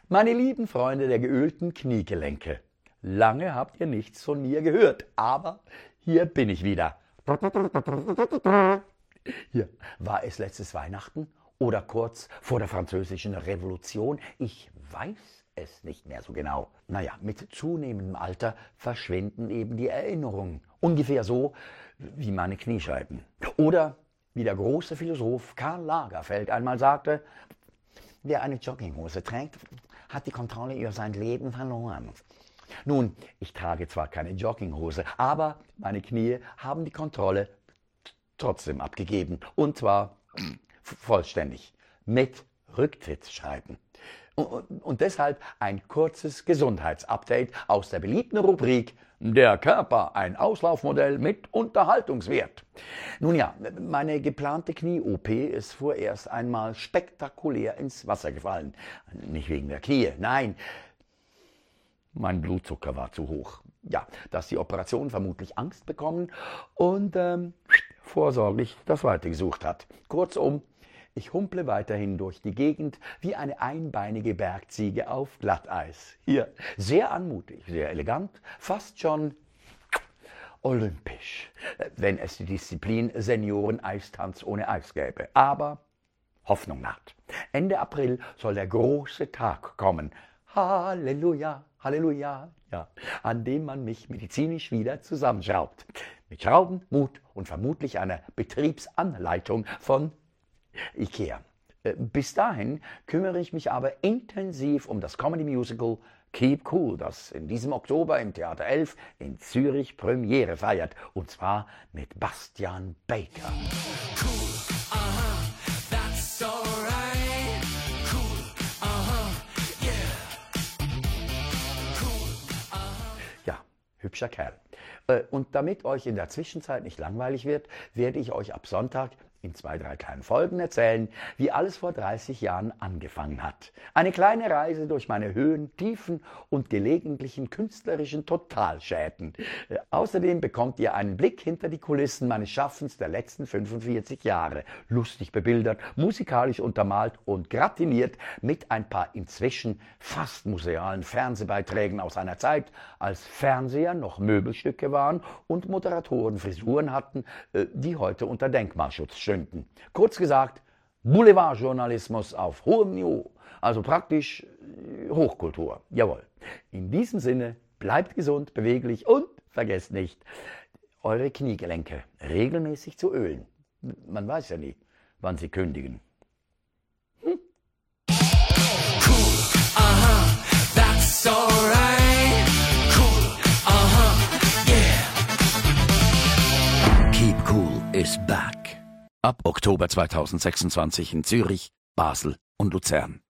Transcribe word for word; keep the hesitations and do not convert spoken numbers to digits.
Meine lieben Freunde der geölten Kniegelenke, lange habt ihr nichts von mir gehört, aber hier bin ich wieder. Hier, war es letztes Weihnachten oder kurz vor der Französischen Revolution? Ich weiß es nicht mehr so genau. Naja, mit zunehmendem Alter verschwinden eben die Erinnerungen. Ungefähr so wie meine Kniescheiben. Oder wie der große Philosoph Karl Lagerfeld einmal sagte: Wer eine Jogginghose trägt, hat die Kontrolle über sein Leben verloren. Nun, ich trage zwar keine Jogginghose, aber meine Knie haben die Kontrolle trotzdem abgegeben. Und zwar vollständig, mit Rücktrittsschreiben. Und, und deshalb ein kurzes Gesundheitsupdate aus der beliebten Rubrik Der Körper, ein Auslaufmodell mit Unterhaltungswert. Nun ja, meine geplante Knie-O P ist vorerst einmal spektakulär ins Wasser gefallen. Nicht wegen der Knie, nein, mein Blutzucker war zu hoch. Ja, dass die Operation vermutlich Angst bekommen und ähm, vorsorglich das Weite gesucht hat. Kurzum, ich humple weiterhin durch die Gegend wie eine einbeinige Bergziege auf Glatteis. Hier, sehr anmutig, sehr elegant, fast schon olympisch, wenn es die Disziplin Senioren-Eistanz ohne Eis gäbe. Aber Hoffnung naht. Ende April soll der große Tag kommen. Halleluja, Halleluja, ja, an dem man mich medizinisch wieder zusammenschraubt. Mit Schrauben, Mut und vermutlich einer Betriebsanleitung von Ikea. Bis dahin kümmere ich mich aber intensiv um das Comedy-Musical Keep Cool, das in diesem Oktober im Theater elf in Zürich Premiere feiert. Und zwar mit Bastian Baker. Cool, aha, that's alright. Cool, aha, yeah. Cool, aha. Ja, hübscher Kerl. Und damit euch in der Zwischenzeit nicht langweilig wird, werde ich euch ab Sonntag in zwei, drei kleinen Folgen erzählen, wie alles vor dreißig Jahren angefangen hat. Eine kleine Reise durch meine Höhen, Tiefen und gelegentlichen künstlerischen Totalschäden. Äh, außerdem bekommt ihr einen Blick hinter die Kulissen meines Schaffens der letzten fünfundvierzig Jahre. Lustig bebildert, musikalisch untermalt und gratiniert mit ein paar inzwischen fast musealen Fernsehbeiträgen aus einer Zeit, als Fernseher noch Möbelstücke waren und Moderatoren Frisuren hatten, äh, die heute unter Denkmalschutz stehen. Kurz gesagt, Boulevardjournalismus auf hohem Niveau, also praktisch Hochkultur. Jawohl. In diesem Sinne, bleibt gesund, beweglich und vergesst nicht, eure Kniegelenke regelmäßig zu ölen. Man weiß ja nie, wann sie kündigen. Hm? Cool, aha, that's alright. Cool, aha, yeah. Keep Cool is back. Ab Oktober zweitausendsechsundzwanzig in Zürich, Basel und Luzern.